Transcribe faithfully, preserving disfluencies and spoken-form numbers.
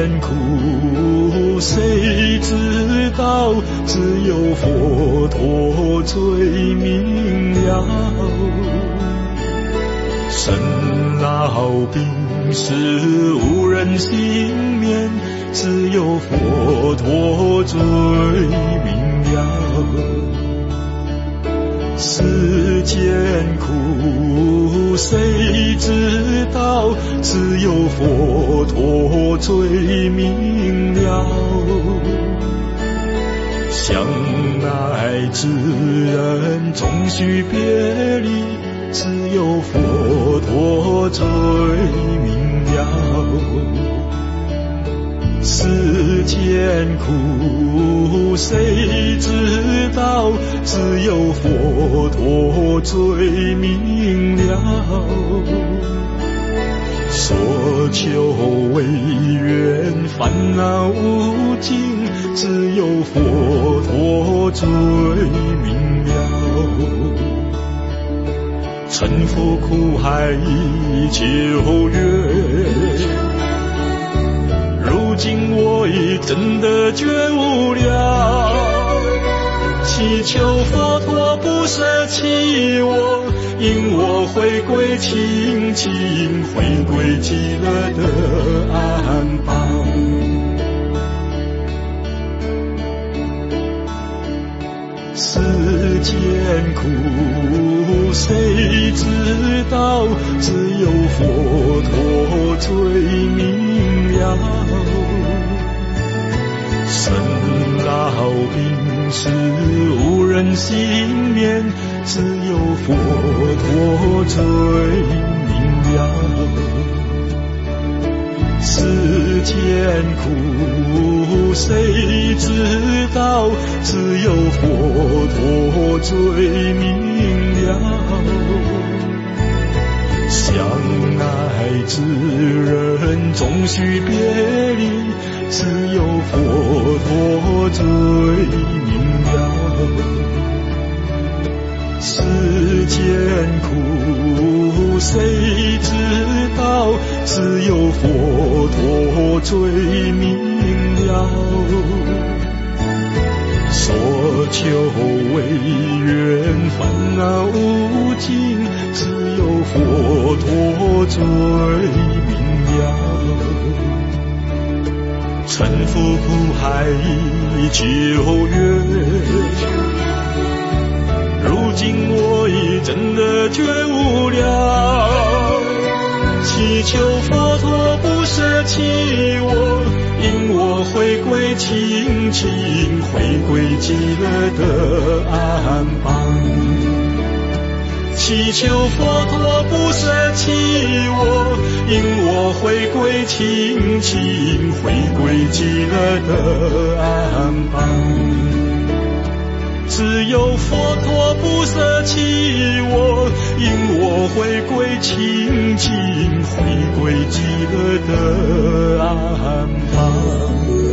苦，谁知道？只有佛陀最明了。生老病死无人幸免，只有佛陀最明了。世间苦，谁知道？只有佛陀最明了。相爱之人终须别离，只有佛陀最明了。世间苦，谁知道？只有佛陀最明了。所求唯愿烦恼无尽，只有佛陀最明了。沉浮苦海求愿，如今我已真的觉悟了，祈求佛陀不舍弃我，引我回归清净，回归极乐的安邦。世间苦，谁知道？只有佛陀最明了。生老病死无人幸免，只有佛陀最明了。世间苦，谁知道？只有佛陀最明了。相爱之人终须别离，只有佛陀最明了。世间苦，谁知道？只有佛陀最明了。所求唯愿烦恼无尽，只有佛陀最明了。沉浮苦海求愿，如今我已真的觉悟了，祈求佛陀不舍弃我，引我回归清净，回归极乐的安邦。祈求佛陀不舍弃我，引我回归清净，回归极乐的安邦。只有佛陀不舍弃我，引我回归清净，回归极乐的安邦。